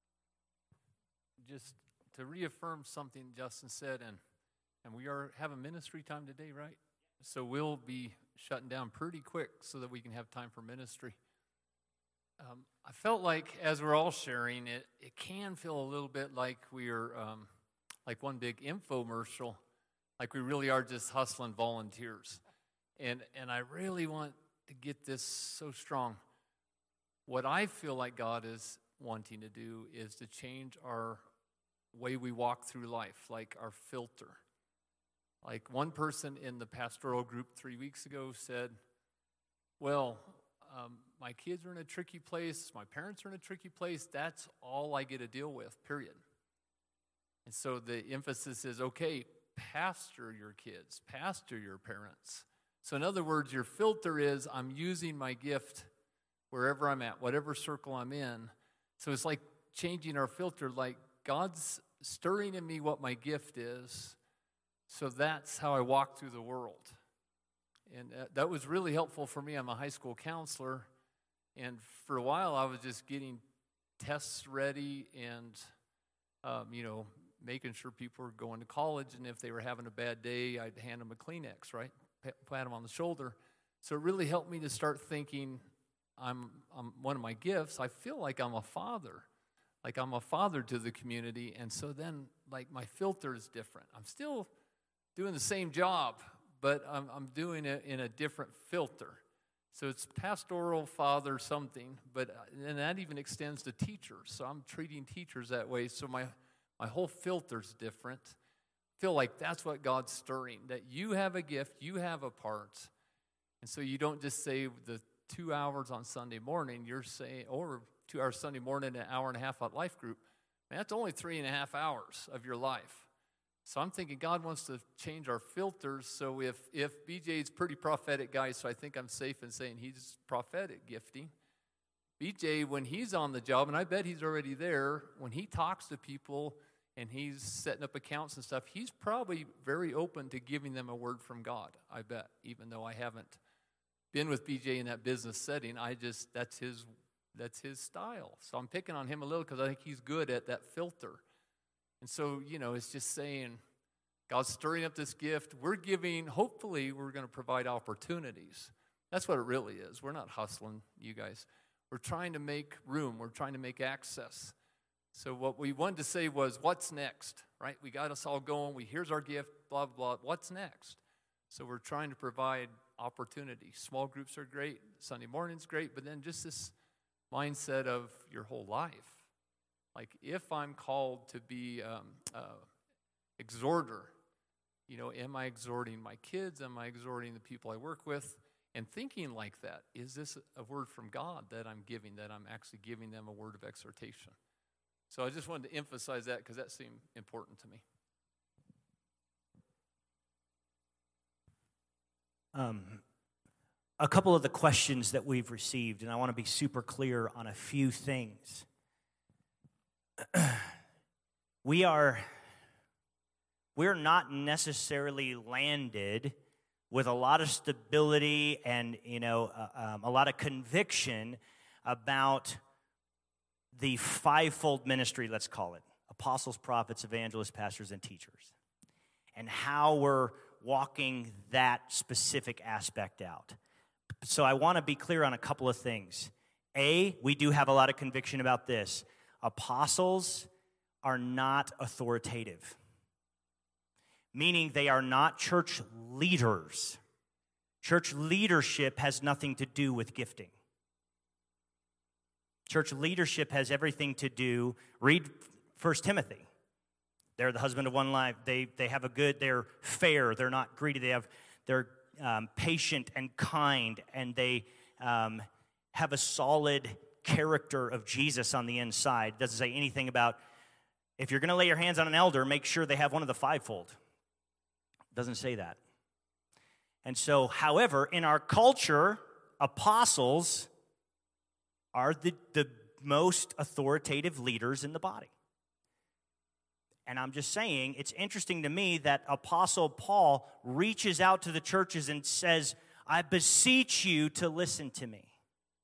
Just to reaffirm something Justin said, and and we are having ministry time today, right? So we'll be shutting down pretty quick so that we can have time for ministry. Um, I felt like as we're all sharing it, it can feel a little bit like we're um, like one big infomercial, like we really are just hustling volunteers. And and I really want to get this so strong. What I feel like God is wanting to do is to change our way we walk through life, like our filter. Like one person in the pastoral group three weeks ago said, well, um, my kids are in a tricky place, my parents are in a tricky place, that's all I get to deal with, period. And so the emphasis is, okay, pastor your kids, pastor your parents. So in other words, your filter is, I'm using my gift wherever I'm at, whatever circle I'm in. So it's like changing our filter, like God's stirring in me what my gift is, so that's how I walk through the world. And that was really helpful for me. I'm a high school counselor, and for a while I was just getting tests ready and, um, you know, making sure people were going to college, and if they were having a bad day, I'd hand them a Kleenex, right? Pat them on the shoulder. So it really helped me to start thinking, I'm, I'm one of my gifts, I feel like I'm a father. Like I'm a father to the community, and so then, like, my filter is different. I'm still doing the same job, but I'm, I'm doing it in a different filter. So it's pastoral father something, but and that even extends to teachers. So I'm treating teachers that way, so my, my whole filter's different. I feel like that's what God's stirring, that you have a gift, you have a part, and so you don't just say the two hours on Sunday morning, you're saying, or two hours Sunday morning, an hour and a half at life group, man, that's only three and a half hours of your life. So I'm thinking God wants to change our filters. So if if B J's a pretty prophetic guy, so I think I'm safe in saying he's prophetic gifting. B J, when he's on the job, and I bet he's already there, when he talks to people and he's setting up accounts and stuff, he's probably very open to giving them a word from God, I bet, even though I haven't been with B J in that business setting. I just, that's his That's his style. So I'm picking on him a little because I think he's good at that filter. And so, you know, it's just saying, God's stirring up this gift. We're giving, hopefully, we're going to provide opportunities. That's what it really is. We're not hustling, you guys. We're trying to make room. We're trying to make access. So what we wanted to say was, what's next, right? We got us all going. We Here's our gift, blah, blah. What's next? So we're trying to provide opportunity. Small groups are great. Sunday morning's great. But then just this mindset of your whole life. Like, if I'm called to be um, uh, exhorter, you know, am I exhorting my kids? Am I exhorting the people I work with? And thinking like that, is this a word from God that I'm giving, that I'm actually giving them a word of exhortation? So I just wanted to emphasize that because that seemed important to me. Um, a couple of the questions that we've received, and I want to be super clear on a few things. we are we're not necessarily landed with a lot of stability and, you know, uh, um, a lot of conviction about the fivefold ministry, let's call it. apostles, prophets, evangelists, pastors, and teachers, and how we're walking that specific aspect out. So I want to be clear on a couple of things. A, we do have a lot of conviction about this. Apostles are not authoritative, meaning they are not church leaders. Church leadership has nothing to do with gifting. Church leadership has everything to do, read First Timothy. They're the husband of one wife. They, they have a good, they're fair, they're not greedy. They have, they're um, patient and kind, and they um, have a solid character of Jesus on the inside. It doesn't say anything about, if you're going to lay your hands on an elder, make sure they have one of the fivefold. It doesn't say that. And so, however, in our culture, apostles are the, the most authoritative leaders in the body. And I'm just saying, it's interesting to me that Apostle Paul reaches out to the churches and says, I beseech you to listen to me.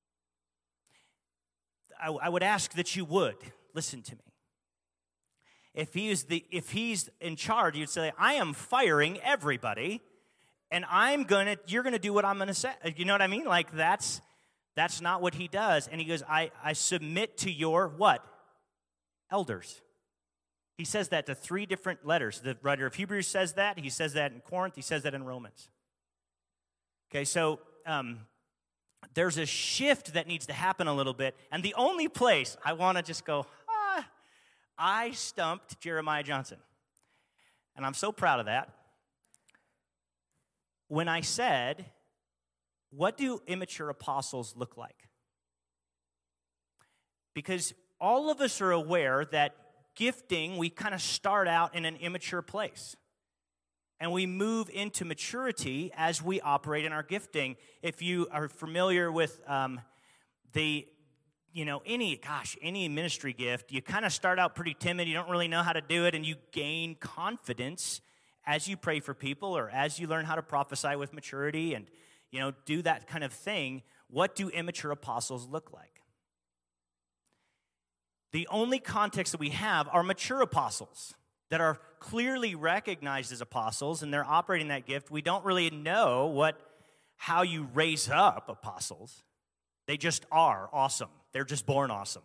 I, I would ask that you would listen to me. If he is the if he's in charge, you'd say, I am firing everybody, and I'm gonna you're gonna do what I'm gonna say. You know what I mean? Like that's that's not what he does. And he goes, I, I submit to your what? Elders. He says that to three different letters. The writer of Hebrews says that. He says that in Corinth. He says that in Romans. Okay, so um, there's a shift that needs to happen a little bit. And the only place I want to just go, ah, I stumped Jeremiah Johnson. And I'm so proud of that. When I said, what do immature apostles look like? Because all of us are aware that gifting, we kind of start out in an immature place. And we move into maturity as we operate in our gifting. If you are familiar with um, the, you know, any, gosh, any ministry gift, you kind of start out pretty timid. You don't really know how to do it, and you gain confidence as you pray for people or as you learn how to prophesy with maturity and, you know, do that kind of thing. What do immature apostles look like? The only context that we have are mature apostles that are clearly recognized as apostles, and they're operating that gift. We don't really know what, how you raise up apostles. They just are awesome. They're just born awesome.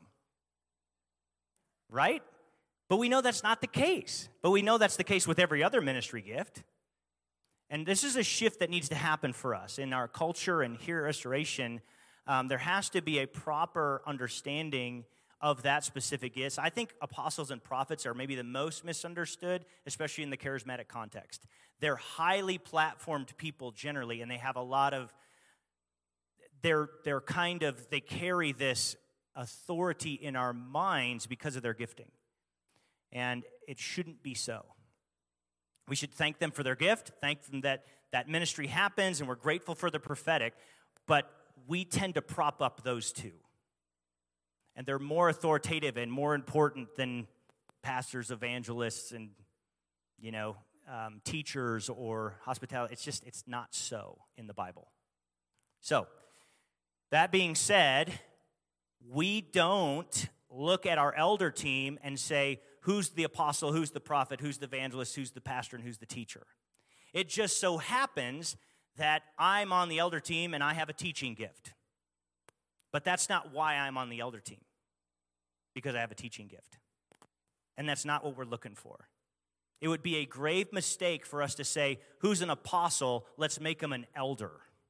Right? But we know that's not the case. But we know that's the case with every other ministry gift. And this is a shift that needs to happen for us. In our culture and here at Restoration, um, there has to be a proper understanding of that specific gift. I think apostles and prophets are maybe the most misunderstood, especially in the charismatic context. They're highly platformed people generally, and they have a lot of, they're, they're kind of, they carry this authority in our minds because of their gifting. And it shouldn't be so. We should thank them for their gift, thank them that that ministry happens, and we're grateful for the prophetic, but we tend to prop up those two. And they're more authoritative and more important than pastors, evangelists, and, you know, um, teachers or hospitality. It's just, it's not so in the Bible. So, that being said, we don't look at our elder team and say, who's the apostle, who's the prophet, who's the evangelist, who's the pastor, and who's the teacher. It just so happens that I'm on the elder team and I have a teaching gift. But that's not why I'm on the elder team, because I have a teaching gift. And that's not what we're looking for. It would be a grave mistake for us to say, who's an apostle, let's make him an elder.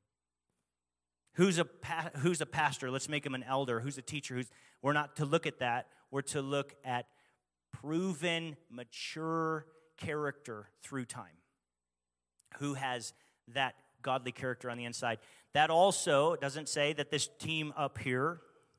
Who's a pa- who's a pastor, let's make him an elder. Who's a teacher? Who's We're not to look at that. We're to look at proven, mature character through time. Who has that godly character on the inside. That also doesn't say that this team up here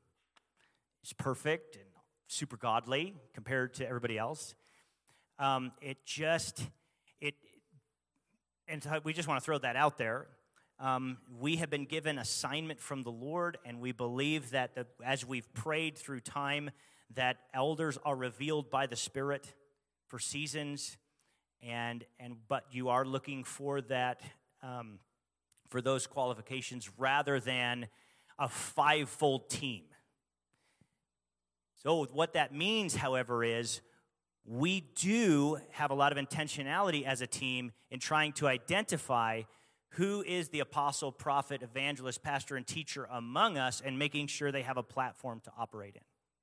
is perfect and super godly compared to everybody else. Um, it just, it, and so we just want to throw that out there. Um, we have been given assignment from the Lord, and we believe that the, as we've prayed through time, that elders are revealed by the Spirit for seasons, and and but you are looking for that, um, for those qualifications rather than a fivefold team. So what that means, however, is we do have a lot of intentionality as a team in trying to identify who is the apostle, prophet, evangelist, pastor, and teacher among us, and making sure they have a platform to operate in.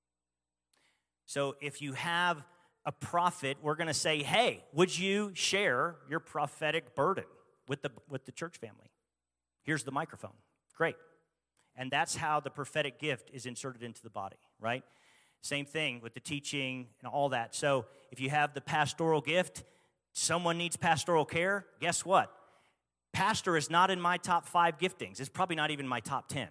So if you have a prophet, we're going to say, hey, would you share your prophetic burden with the, with the church family? Here's the microphone. Great. And that's how the prophetic gift is inserted into the body, right? Same thing with the teaching and all that. So if you have the pastoral gift, someone needs pastoral care, guess what? Pastor is not in my top five giftings. It's probably not even my top ten.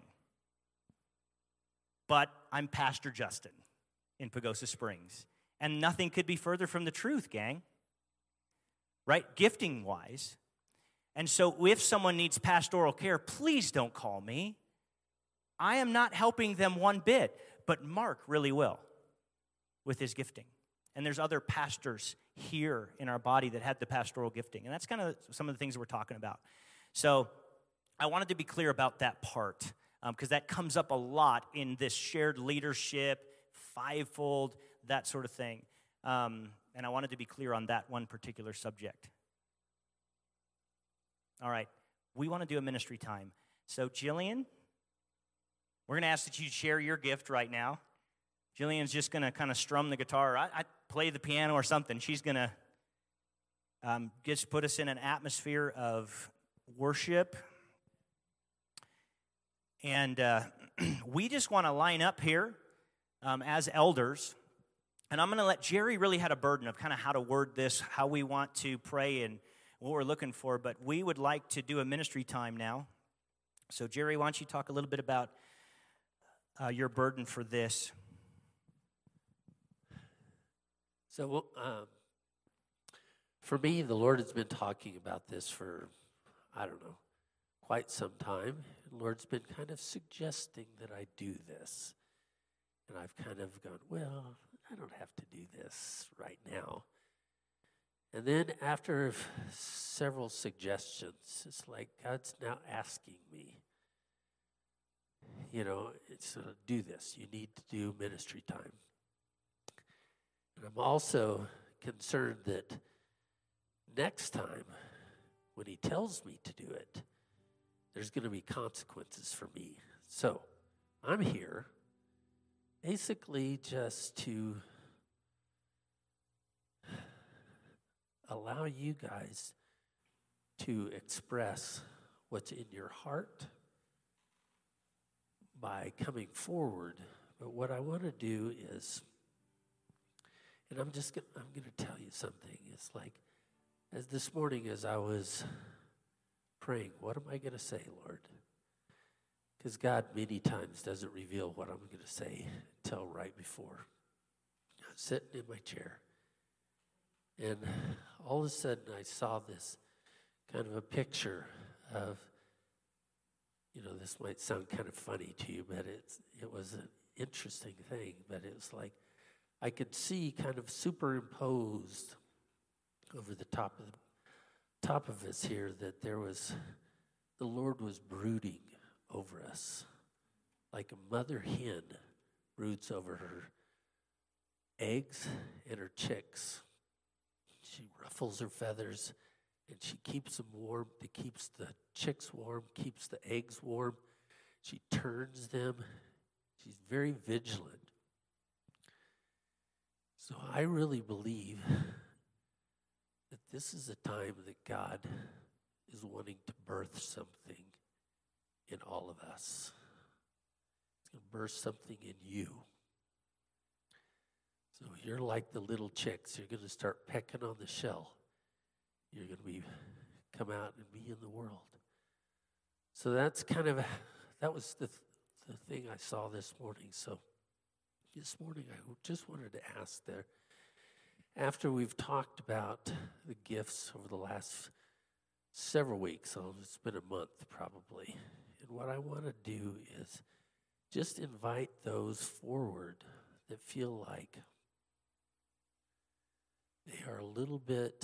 But I'm Pastor Justin in Pagosa Springs. And nothing could be further from the truth, gang. Right? Gifting-wise. And so if someone needs pastoral care, please don't call me. I am not helping them one bit, but Mark really will with his gifting. And there's other pastors here in our body that had the pastoral gifting. And that's kind of some of the things that we're talking about. So I wanted to be clear about that part because um, that comes up a lot in this shared leadership, fivefold, that sort of thing. Um, and I wanted to be clear on that one particular subject. All right, we want to do a ministry time. So Jillian, we're going to ask that you share your gift right now. Jillian's just going to kind of strum the guitar. I, I play the piano or something. She's going to um, just put us in an atmosphere of worship. And uh, we just want to line up here um, as elders. And I'm going to let Jerry really had a burden of kind of how to word this, how we want to pray and what we're looking for. But we would like to do a ministry time now. So Jerry, why don't you talk a little bit about uh, your burden for this? So, um, for me, the Lord has been talking about this for, I don't know, quite some time. The Lord's been kind of suggesting that I do this. And I've kind of gone, well, I don't have to do this right now. And then after several suggestions, it's like God's now asking me, you know, it's uh, do this. You need to do ministry time. And I'm also concerned that next time when he tells me to do it, there's going to be consequences for me. So I'm here basically just to allow you guys to express what's in your heart by coming forward. But what I want to do is, and I'm just gonna, I'm going to tell you something. It's like, as this morning as I was praying, what am I going to say, Lord? Because God many times doesn't reveal what I'm going to say until right before. I was sitting in my chair, and all of a sudden I saw this kind of a picture of, you know, this might sound kind of funny to you, but it's it was an interesting thing. But it was like I could see kind of superimposed over the top of the top of us here that there was, the Lord was brooding over us like a mother hen broods over her eggs and her chicks. She ruffles her feathers and she keeps them warm. It keeps the chicks warm, keeps the eggs warm. She turns them. She's very vigilant. So I really believe that this is a time that God is wanting to birth something in all of us. It's going to burst something in you. So you're like the little chicks. You're going to start pecking on the shell. You're going to be come out and be in the world. So that's kind of, that was the, the thing I saw this morning. So this morning I just wanted to ask there, after we've talked about the gifts over the last several weeks, so it's been a month probably, and what I want to do is just invite those forward that feel like they are a little bit,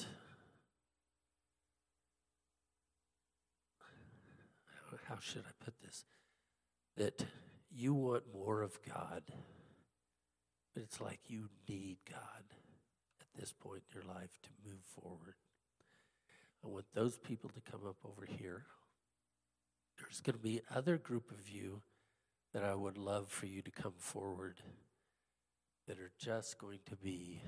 how should I put this, that you want more of God, but it's like you need God at this point in your life to move forward. I want those people to come up over here. There's going to be other group of you that I would love for you to come forward that are just going to be,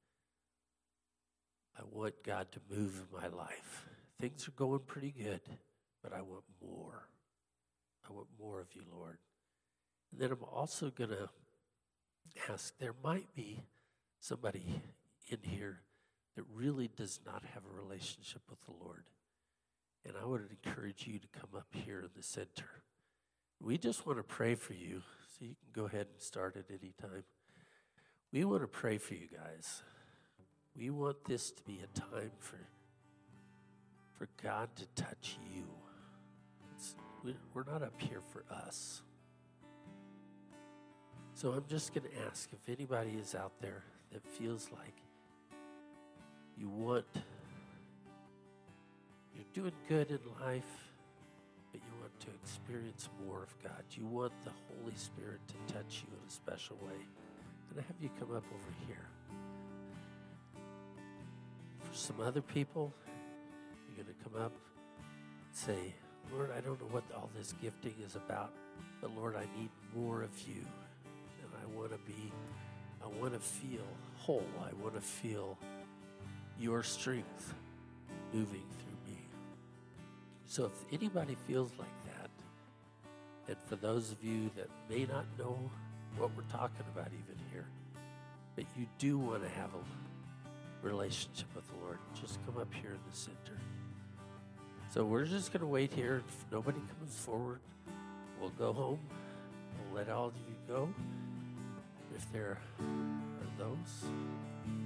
I want God to move in my life. Things are going pretty good, but I want more. I want more of you, Lord. And then I'm also going to ask, there might be somebody in here that really does not have a relationship with the Lord. And I would encourage you to come up here in the center. We just want to pray for you, so you can go ahead and start at any time. We want to pray for you guys. We want this to be a time for, for God to touch you. It's, we're not up here for us. So I'm just going to ask if anybody is out there that feels like you want, you're doing good in life, but you want to experience more of God. You want the Holy Spirit to touch you in a special way. I'm going to have you come up over here. For some other people, you're going to come up and say, Lord, I don't know what all this gifting is about, but Lord, I need more of you. And I want to be, I want to feel whole. I want to feel your strength moving through me. So if anybody feels like that, and for those of you that may not know what we're talking about even here, but you do want to have a relationship with the Lord, just come up here in the center. So we're just going to wait here. If nobody comes forward, we'll go home. We'll let all of you go. If there are those.